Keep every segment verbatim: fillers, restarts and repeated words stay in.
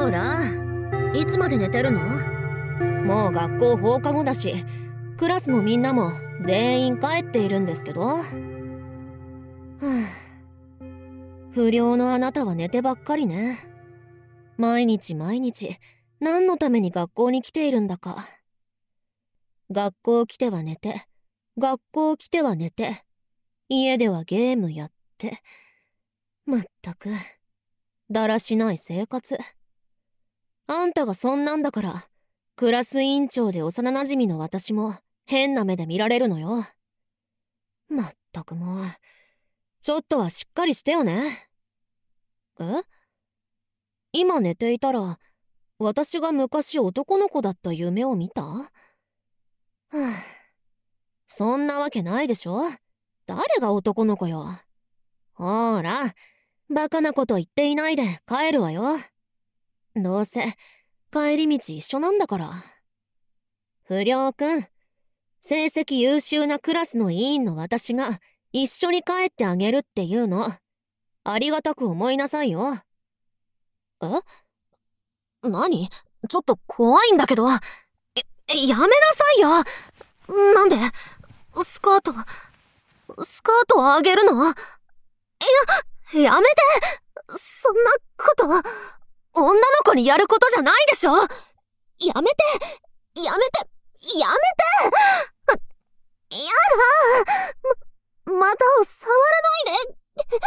ほら、いつまで寝てるの？もう学校放課後だし、クラスのみんなも全員帰っているんですけど。はぁ、不良のあなたは寝てばっかりね。毎日毎日何のために学校に来ているんだか。学校来ては寝て、学校来ては寝て、家ではゲームやって、まったくだらしない生活。あんたがそんなんだから、クラス委員長で幼なじみの私も変な目で見られるのよ。まったくもう、ちょっとはしっかりしてよね。え？今寝ていたら、私が昔男の子だった夢を見た？はぁ、そんなわけないでしょ。誰が男の子よ。ほーら、バカなこと言っていないで帰るわよ。どうせ帰り道一緒なんだから。不良くん、成績優秀なクラスの委員の私が一緒に帰ってあげるっていうの、ありがたく思いなさいよ。え？何？ちょっと怖いんだけど。や、やめなさいよ。なんでスカート、スカートをあげるの？いや、やめて。そんなこと、女の子にやることじゃないでしょ。やめて、やめて、やめて。やだ。ま、また触らない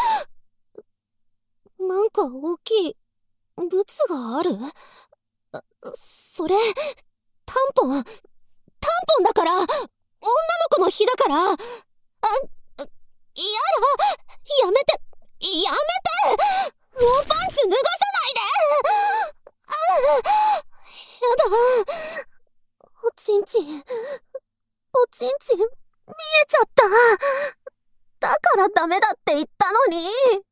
で。なんか大きいブツがある？それ、タンポン、タンポンだから、女の子の日だから。あ、やだ。やめて、やめて。もうパンツ脱がさないで。あ、やだ。おちんちん、おちんちん見えちゃった。だからダメだって言ったのに。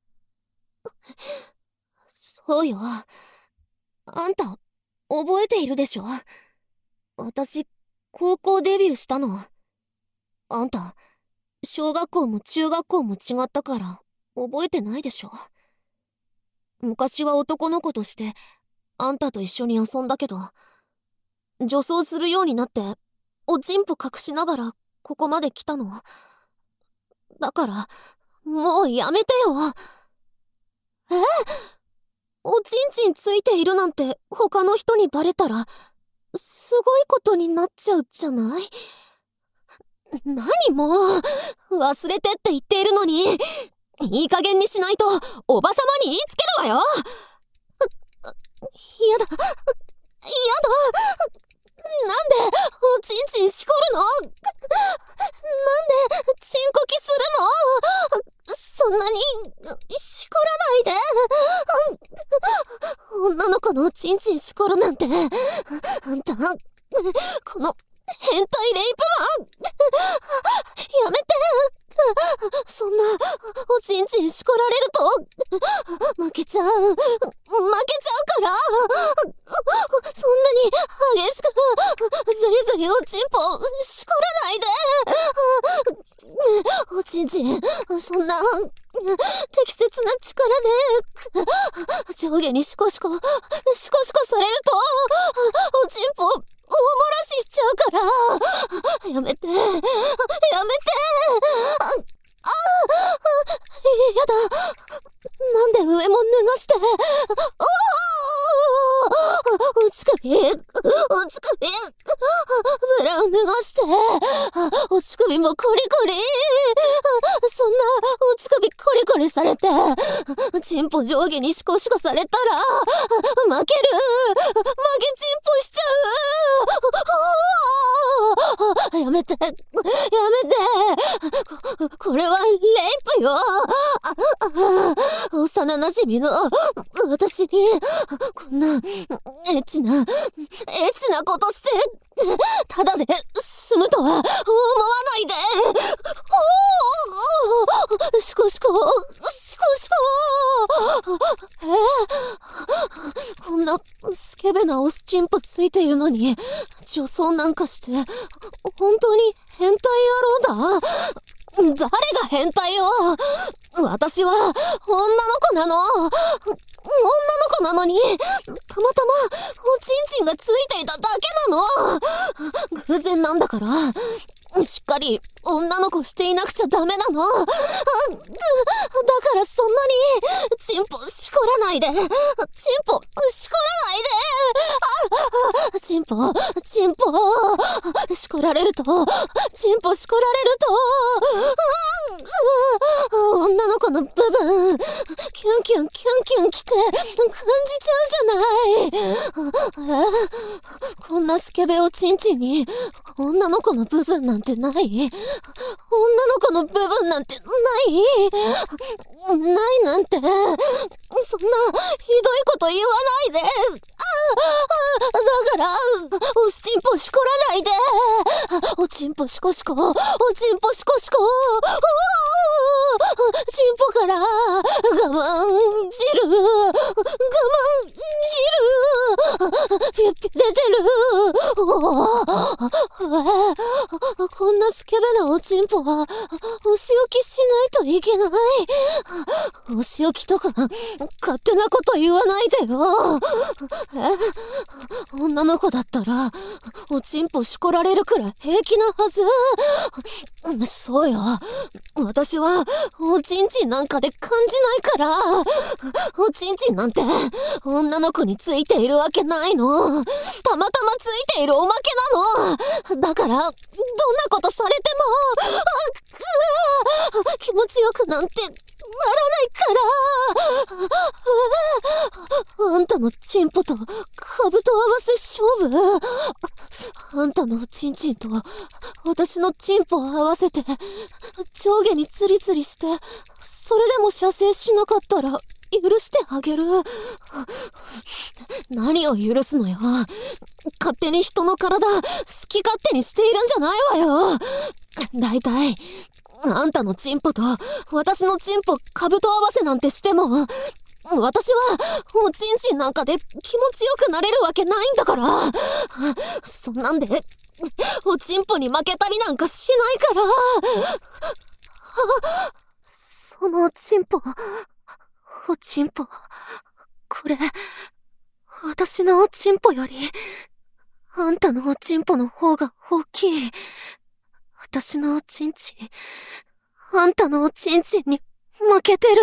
そうよ。あんた、覚えているでしょ？私、高校デビューしたの。あんた、小学校も中学校も違ったから、覚えてないでしょ？昔は男の子として、あんたと一緒に遊んだけど、女装するようになって、おちんぽ隠しながら、ここまで来たの。だから、もうやめてよ。え？おちんちんついているなんて他の人にバレたらすごいことになっちゃうじゃない？何もう忘れてって言っているのに、いい加減にしないとおばさまに言いつけるわよ。やだ、やだ。なんでおちんちんしこるの？なんでチンコキするの？そんなにしこらないで。女の子のおちんちんしこるなんて、あんた、この変態レイプマン。やめて。そんなおちんちんしこられると負けちゃう、負けちゃうから。そんなに激しくずりずりおちんぽしこらないで。おちんちん、そんな適切な力で上下にシコシコシコシコされるとおちんぽ大漏らししちゃうから。やめて、やめて。あ、あ、やだ。なんで上も脱がして。おお、お乳首、お乳首、ブラを脱がして、お乳首もコリコリ。そんなお乳首コリコリされて、チンポ上下にシコシコされたら負ける、負けチンポしちゃう。やめて、やめて。こ、これはレイプよ。幼馴染の私にこんなエッチなエッチなことしてただで済むとは思わないで。おー、シコシコシコシコ。えー、こんなスケベなオスチンポついているのに女装なんかして本当に変態野郎だ。誰が変態よ。私は女の子なの。 子なのに、たまたまおちんちんがついていただけなの。偶然なんだから、しっかり女の子していなくちゃダメなの。だからそんなにチンポしこらないで。チンポしこらないで。チンポチンポしこられると、チンポしこられると、女の子の部分キュンキュンキュンキュンきて感じちゃうじゃない。え、こんなスケベおちんちんに女の子の部分なんてない？女の子の部分なんてない？ないなんて、そんなひどいこと言わないで。ああ、だから、おちんぽしこらないで。おちんぽしこしこ、おちんぽしこしこ。ちんぽから我慢汁、我慢汁、ピュッピュ出てる。こんなスケベなおちんぽはお仕置きしないといけない。お仕置きとか勝手なこと言わないでよ。え、女の子だったらおちんぽしこられるくらい平気なはず。そうよ、私はおちんちんなんかで感じないから。おちんちんなんて女の子についているわけないの。たまたまついているおまけなの。だからどんなことされても、あ、うわ、気持ちよくなんてならないから。あんたのチンポと株と合わせ勝負。あんたのチンチンと私のチンポを合わせて上下にツリツリして、それでも射精しなかったら許してあげる。何を許すのよ。勝手に人の体好き勝手にしているんじゃないわよ。だいたいあんたのチンポと私のチンポ株と合わせなんてしても、私はおちんちんなんかで気持ちよくなれるわけないんだから。そんなんでおちんぽに負けたりなんかしないから。そのおちんぽ、おちんぽ、これ私のおちんぽよりあんたのおちんぽの方が大きい。私のおちんちん、あんたのおちんちんに負けてる。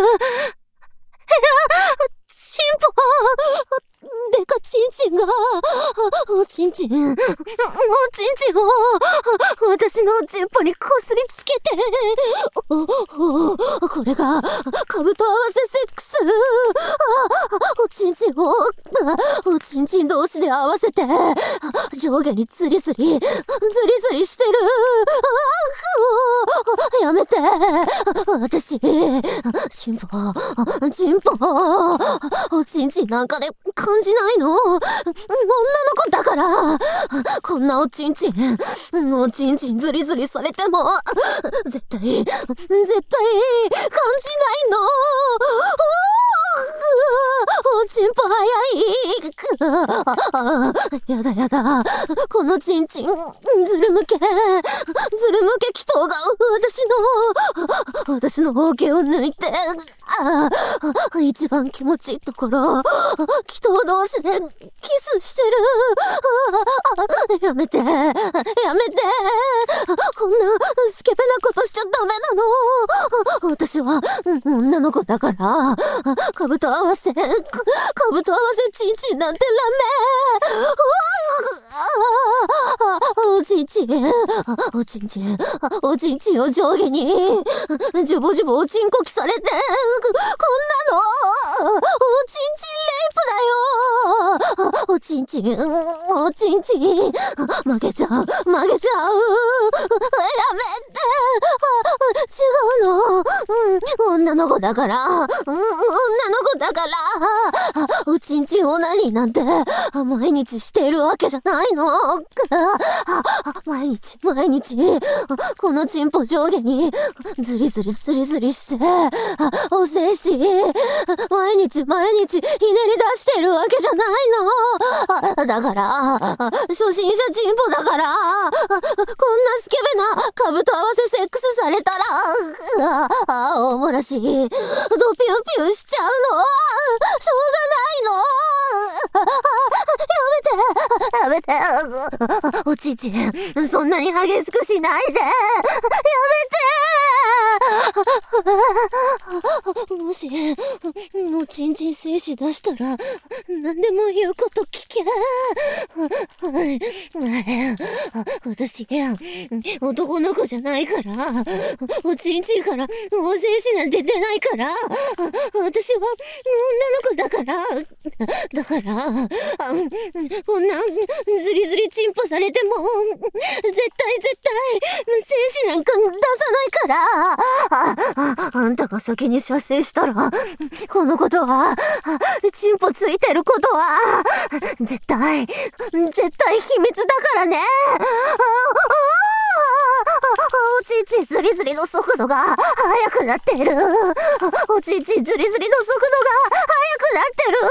チンポ、でかちんちんが、おちんちん、おちんちんを、私のおちんぽにこすりつけて、お、お、これが、株と合わせセックス。おちんちんを、おちんちん同士で合わせて、上下にツリスリ、ズリズリしてる。やめて。私、チンポ、チンポ、おちんちんなんかで感じないの。女の子だから。こんなおちんちん、おちんちんズリズリされても、絶対、絶対感じないの。おちんぽ早い。やだやだ。このちんちん、ずるむけ。ずるむけ祈祷が私の、私の包茎を抜いて、ああ、一番気持ちいいところ、祈祷同士でキスしてる。あ、やめて、やめて。こんなスケベなことしちゃダメなの。私は女の子だから、株と合わせ、株と合わせチンチンなんてダメ。おちんちん、おちんちん、おちんちんを上下に、ジュボジュボおちんこきされて、こんなの、おちんちんレイプだよ。おちんちん、おちんちん、負けちゃう、負けちゃう。やめて。違うの。うん、女の子だから、うん、女の子だから、おちんちんオナニーなんて、毎日しているわけじゃないの。毎日、毎日、このチンポ上下に、ずりずりずりずりして、お精子、毎日毎日ひねり出してるわけじゃないの。だから、初心者チンポだから、こんなスケベな株と合わせセックスされたら、あ、おもらしい、 ドピュンピュンしちゃうの。しょうがないの。やめてやめて。おちんちん、そんなに激しくしないで。やめて。もしおちんちん精子出したら何でも言うこと聞け。私男の子じゃないから、おちんちんからお精子なんて出ないから、私は女の子だから、だからこんなズリズリチンポされても絶対絶対精子なんか出さないから。あ、あ、あんたが先に射精したらこのことは、チンポついてることは絶対絶対秘密だからね。おちんちんズリズリの速度が速くなっている。おちんちんズリズリの速度が速くなってる。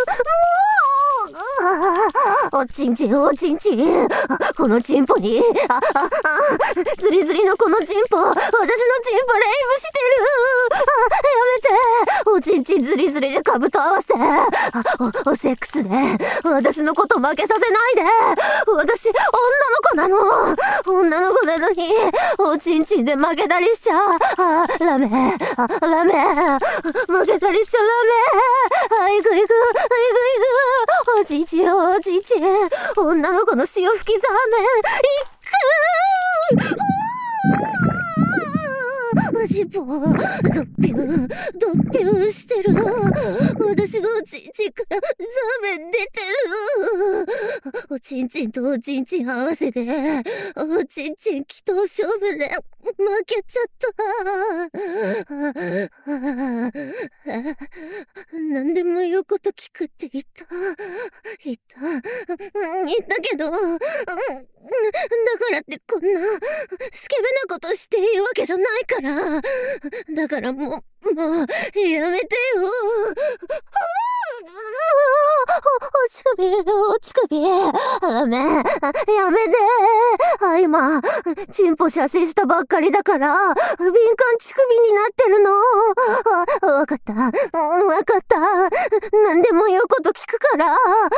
もうおちんちんおちんちん、このチンポに、あ、あ、あ、ズリズリのこのチンポ、私のチンポレイブしてる。あ、やめて。おちんちんズリズリでカブと合わせ、お、おセックスで私のこと負けさせないで。私女の子なの。女の子なのにおちんちんで負けたりしちゃあ、ダメ、あ、ダメ、負けたりしちゃダメ。あ、行く行く行く行く。おちんちんおちんちん、女の子の潮吹きザーメン、行く。チンポドッピュンドッピュンしてる。私のおちんちんからザーメン出てる。おちんちんとおちんちん合わせておちんちん祈祷勝負で負けちゃった。何でも言うこと聞くって言った言った言ったけど、だからってこんなスケベなことしていいわけじゃないから。だからもう、もう、やめてよ。おち首、おち首。ダメ。やめて。あ、今、チンポ射精したばっかりだから、敏感乳首になってるの。あ、わかった。わかった。何でも言うこと聞くから。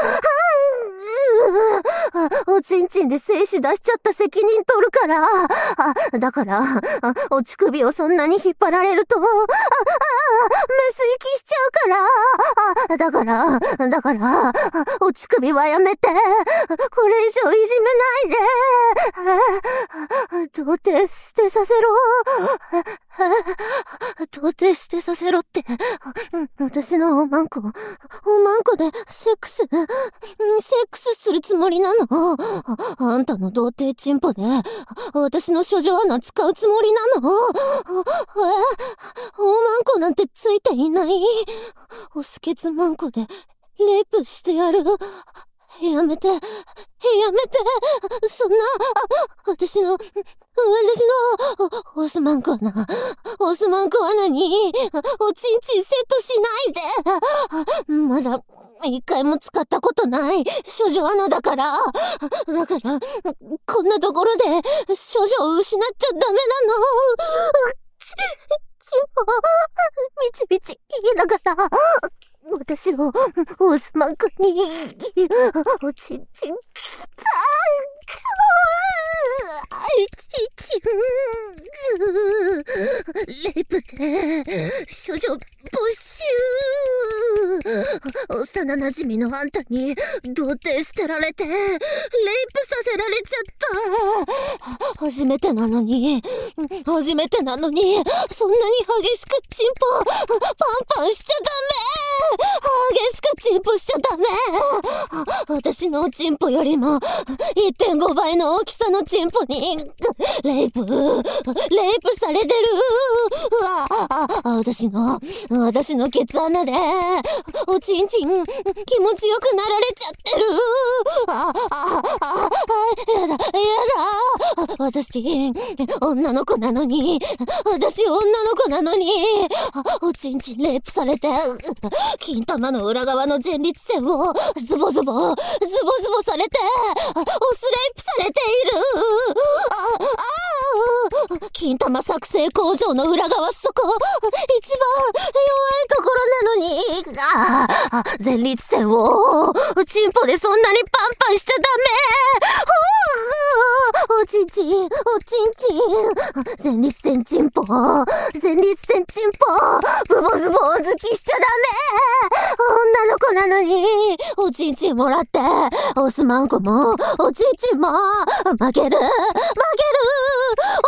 おちんちんで精子出しちゃった責任取るから。あ、だから、お乳首をそんなに引っ張られると、あ、あ、メス息しちゃうから。あ、だから、だから、お乳首はやめて。これ以上いじめないで。童貞捨てさせろ。童貞捨てさせろって。私のおまんこ、おまんこでセックス、セックスするつもりなの。あんたの童貞チンポで、私の処女穴使うつもりなの。え、おまんこなんてついていない。おすけつまんこで、レイプしてやる。やめて、やめて、そんな、私の、私の、オスマンコ穴、オスマンコ穴に、おちんちんセットしないで。まだ、一回も使ったことない、処女穴だから。だから、こんなところで、処女を失っちゃダメなの。ち、ちも、みちみち言いながら、私を、オスマンコに、おちんちん、きたちんちん、レイプで、処女没収。幼馴染のあんたに、童貞捨てられて、レイプさせられちゃった。初めてなのに、初めてなのに、そんなに激しくチンポ、パンパンしちゃダメ。激しくチンポしちゃダメ。私のおチンポよりも いってんご 倍の大きさのチンポにレイプレイプされてる。私の私のケツ穴でおちんちん気持ちよくなられちゃってる。あああやだやだ。私女の子なのに私女の子なのにおちんちんレイプされて金玉の裏側の前立腺をズボズボズボズボされてオスレイプされている。ああ金玉作成工場の裏側そこ一番弱いところなのに。ああ、前立腺を、チンポでそんなにパンパンしちゃダメ。おちんちん、おちんちん。前立腺チンポ、前立腺チンポ、ブボズボー好きしちゃダメ。女の子なのに、おちんちんもらって、オスマンコも、おちんちんも、負ける、負ける。お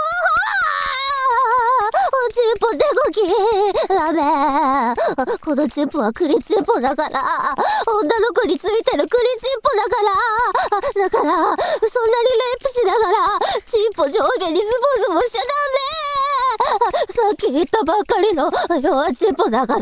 チンポ手こきダメ。このチンポはクリチンポだから、女の子についてるクリチンポだからだから、そんなにレイプしながらチンポ上下にズボズボしちゃダメ。さっき言ったばっかりの弱チンポだから、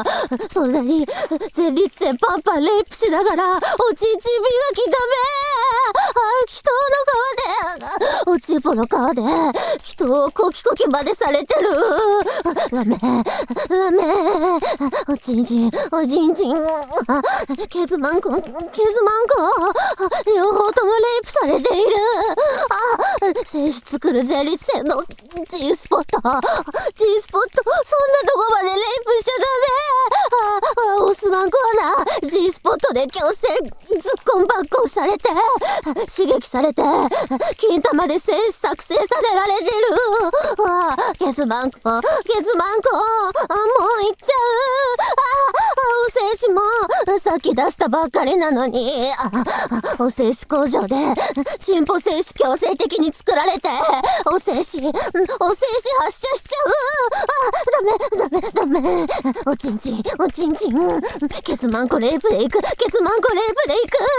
そんなに前立腺パンパンレイプしながらおちんちん磨きダメ。人の顔で、おちんぽの顔で人をコキコキまでされてる。ダメダメ。おちんちんおちんちん、ケズマンコケズマンコ、両方ともレイプされている。あ、精子作る前立腺の G スポット G スポット、そんなとこまでレイプしちゃダメ。あ、オスマンコはな G スポットで強制ズッコンバッコンされて刺激されて金玉で精子作成させられてる。あ、ケズマンコケズマンコ、あ、もう行っちゃう。あ、お精子もさっき出したばっかりなのに、あ、お精子工場でチンポ精子強制的に作られてお精子お精子発射しちゃう。あ、ダメダメダメ。おちんちんおちんちん、ケズマンコレイプでいく、ケズマンコレイプでいく。も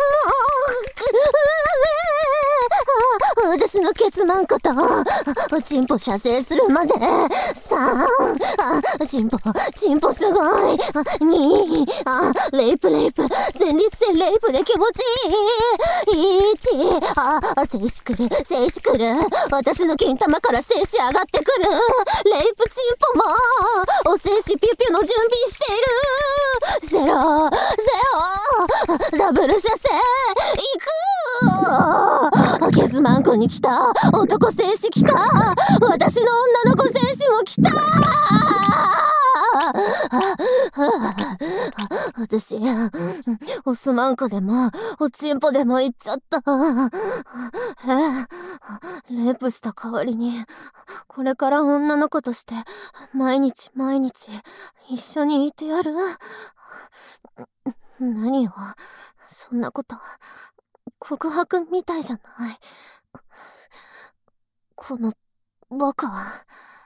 う私のケツマンコとおチンポ射精するまでさん、あ、チンポチンポすごい。に、あ、レイプレイプ、前立腺レイプで気持ちいい。いち、あ、精子くる精子くる、私の金玉から精子上がってくる。レイプチンポもお精子ピュピュの準備している。ゼロゼロ、ダブル射精いく。ケズマンコに来た、男精子来た、私の女の子精子も来た。私オスマンコでもおチンポでも行っちゃった。え、レイプした代わりにこれから女の子として毎日毎日一緒にいてやる。何よ、そんなこと告白みたいじゃない。このバカは。